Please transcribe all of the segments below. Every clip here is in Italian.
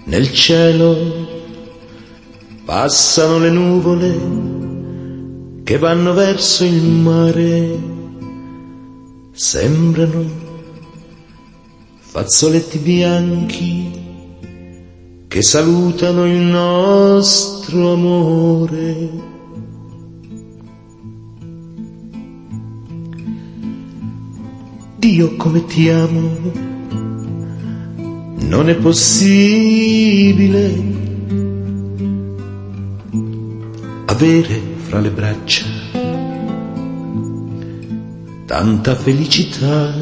Nel cielo passano le nuvole che vanno verso il mare, sembrano fazzoletti bianchi che salutano il nostro amore. Dio come ti amo, non è possibile avere fra le braccia tanta felicità,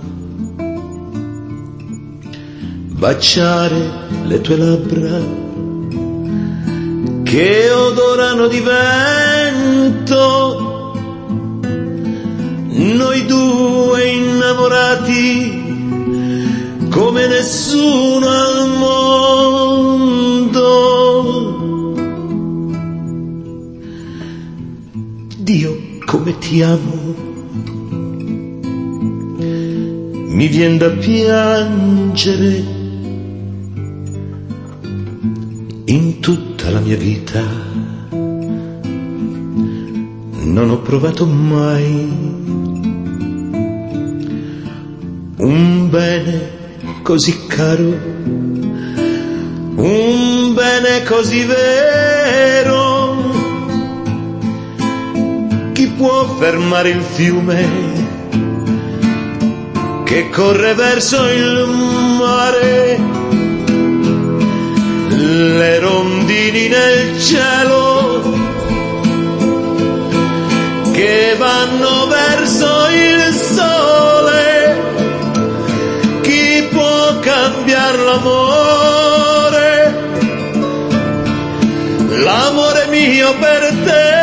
baciare le tue labbra che odorano di vento, noi due innamorati come nessuno al mondo. Dio come ti amo, mi vien da piangere. In tutta la mia vita non ho provato mai un bene così caro, un bene così vero. Chi può fermare il fiume che corre verso il mare? Le rondini nel cielo che vanno verso il sole. Chi può cambiare l'amore, l'amore mio per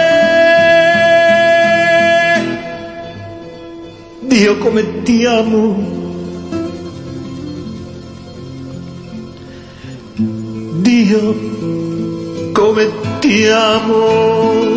te? Dio come ti amo, Dio come ti amo.